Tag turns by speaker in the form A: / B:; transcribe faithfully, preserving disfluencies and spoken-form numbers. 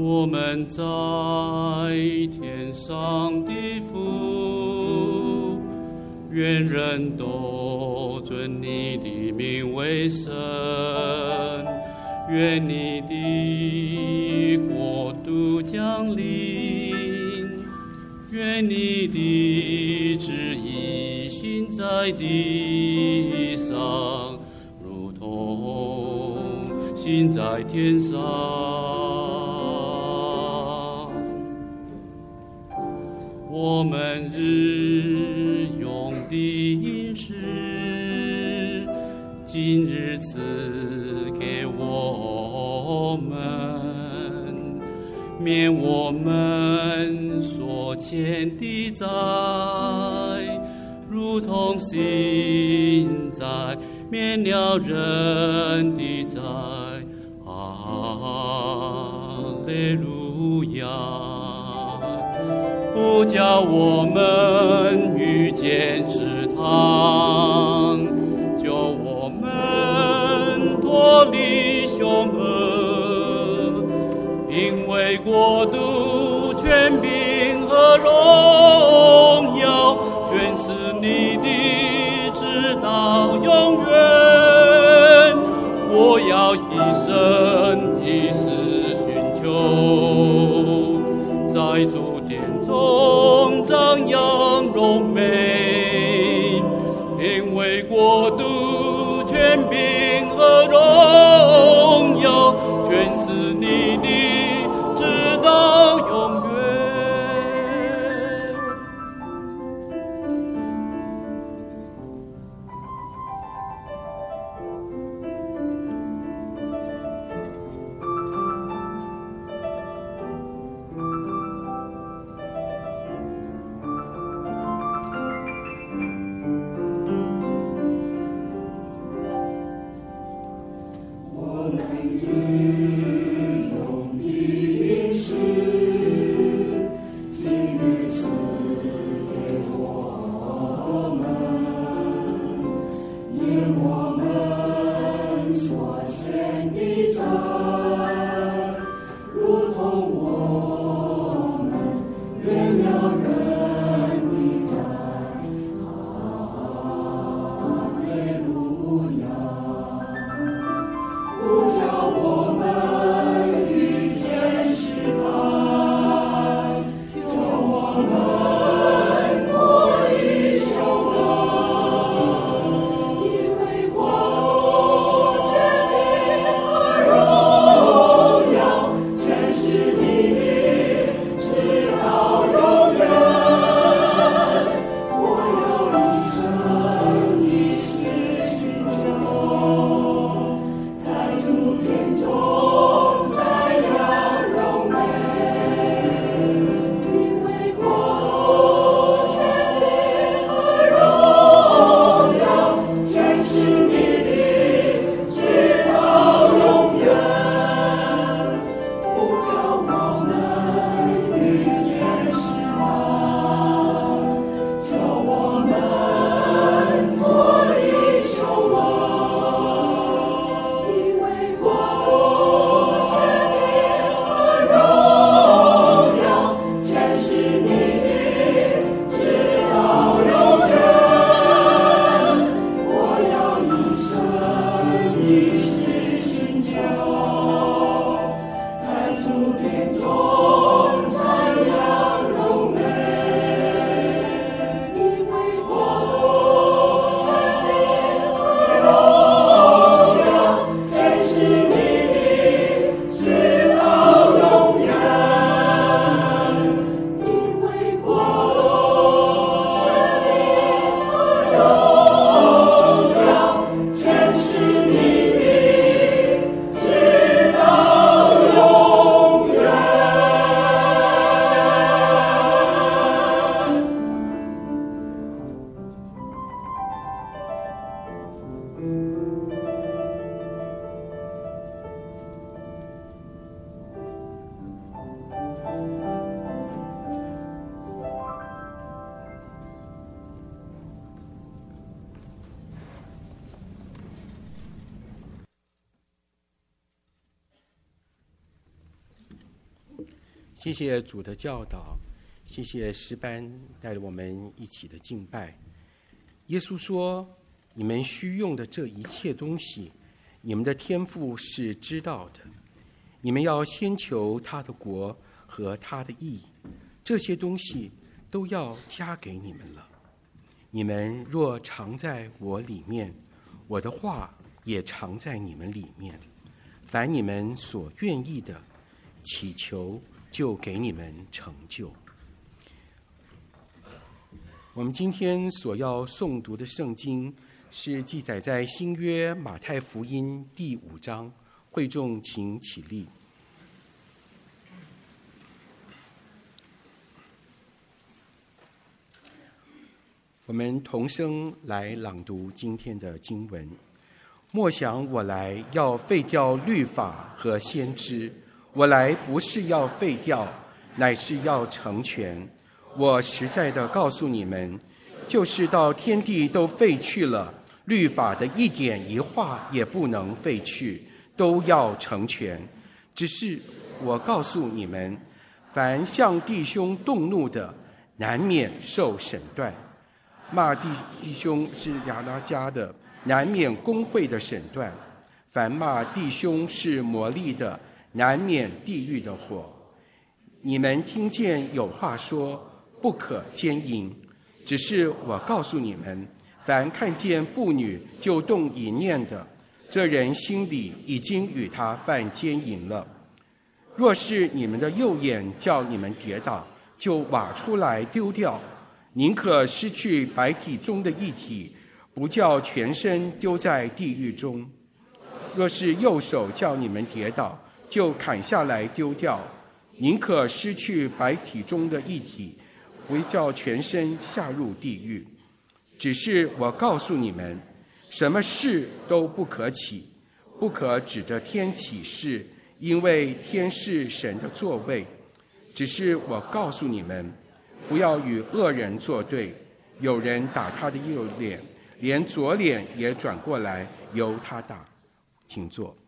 A: 我们在天上的父，愿人都尊你的名为圣，愿你的国度降临，愿你的旨意行在地上，如同行在天上。我们日用的饮食，今日赐给我们，免我们所欠的债，如同现在免了人的债。哈利路亚！不叫我们遇见试探，救我们脱离凶恶，因为国度、权柄和荣耀，全是你的，直到永远。我要一生一世寻求，在主殿中张扬荣美，因为国度、权柄和荣耀，全是你的，直到永远。
B: 谢谢主的教导，谢谢诗班带着我们一起的敬拜。耶稣说，你们需用的这一切东西，你们的天父是知道的。你们要先求他的国和他的义，这些东西都要加给你们了。你们若常在我里面，我的话也常在你们里面，凡你们所愿意的，祈求就给你们成就。我们今天所要诵读的圣经是记载在新约马太福音第五章，会众请起立。我们同声来朗读今天的经文。莫想我来要废掉律法和先知，我来不是要废掉，乃是要成全。我实在的告诉你们，就是到天地都废去了，律法的一点一画也不能废去，都要成全。只是我告诉你们，凡向弟兄动怒的，难免受审断；骂弟兄是亚拉加的，难免公会的审断；凡骂弟兄是魔力的，难免地狱的火。你们听见有话说，不可奸淫，只是我告诉你们，凡看见妇女就动淫念的，这人心里已经与他犯奸淫了。若是你们的右眼叫你们跌倒，就挖出来丢掉，宁可失去百体中的一体，不叫全身丢在地狱中。若是右手叫你们跌倒，就砍下来丢掉，宁可失去百体中的一体，不叫全身下入地狱。只是我告诉你们，什么事都不可起，不可指着天起誓，因为天是神的座位。只是我告诉你们，不要与恶人作对，有人打他的右脸，连左脸也转过来由他打。请坐。